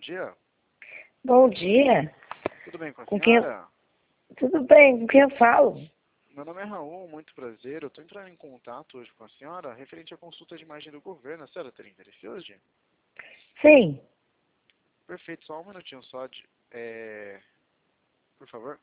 dia. Bom dia. Tudo bem com a Com quem? senhora? Tudo bem, com quem eu falo? Meu nome é Raul, muito prazer. Eu estou entrando em contato hoje com a senhora referente à consulta de imagem do governo. A senhora teria interesse hoje? Sim. Perfeito, só um minutinho só por favor.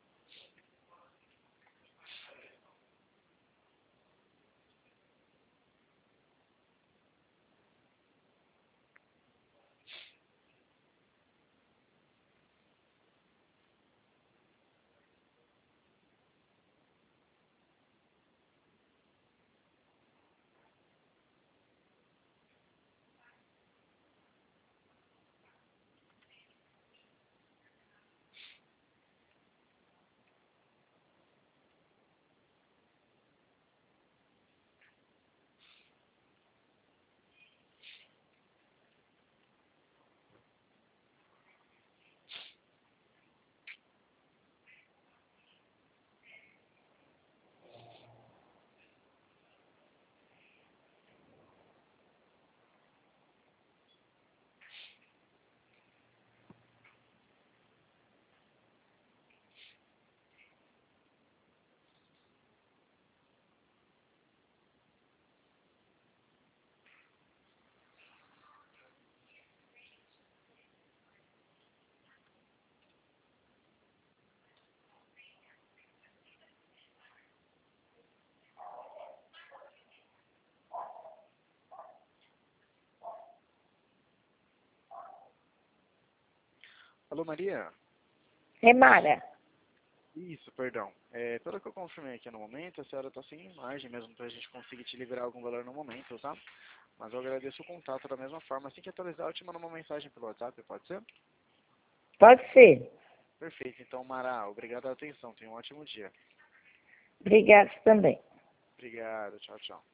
Alô, Maria? É Mara. Isso, perdão. Pelo que eu confirmei aqui no momento, a senhora está sem imagem mesmo para a gente conseguir te liberar algum valor no momento, tá? Mas eu agradeço o contato da mesma forma. Assim que atualizar, eu te mando uma mensagem pelo WhatsApp, pode ser? Pode ser. Perfeito. Então, Mara, obrigado pela atenção. Tenha um ótimo dia. Obrigada também. Obrigado. Tchau, tchau.